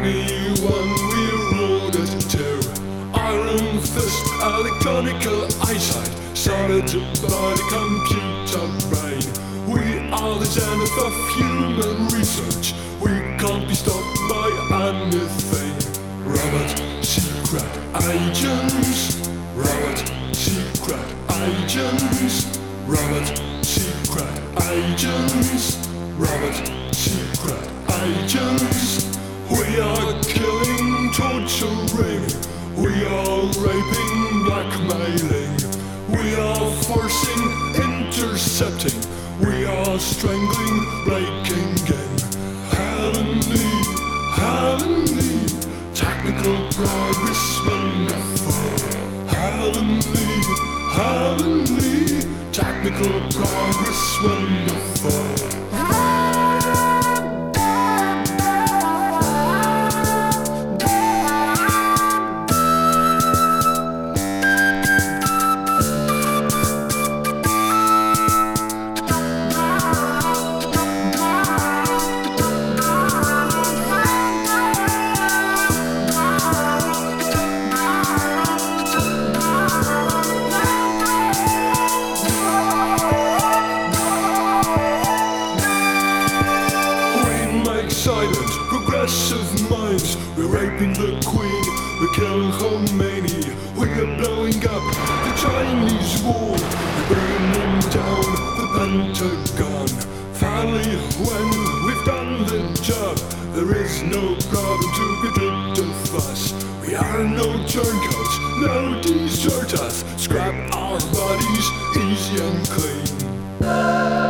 anyone we ruled it to. Iron fist, electronical eyesight, solid body, computer brain. We are the zenith of human research. We can't be stopped by anything. Robot secret agents. Robot secret agents. Robot secret agents. Robot secret agents. We are killing, torturing. We are raping, blackmailing. We are forcing, intercepting. We are strangling, breaking in. Heavenly, heavenly, technical progress wonderful. Heavenly, heavenly, technical progress wonderful. Silent, progressive minds. We're raping the Queen, we're killing Khomeini. We're blowing up the Chinese wall, we're burning down the Pentagon. Finally, when we've done the job, there is no problem to get rid of us. We are no turncoats, no deserters. Scrap our bodies, easy and clean.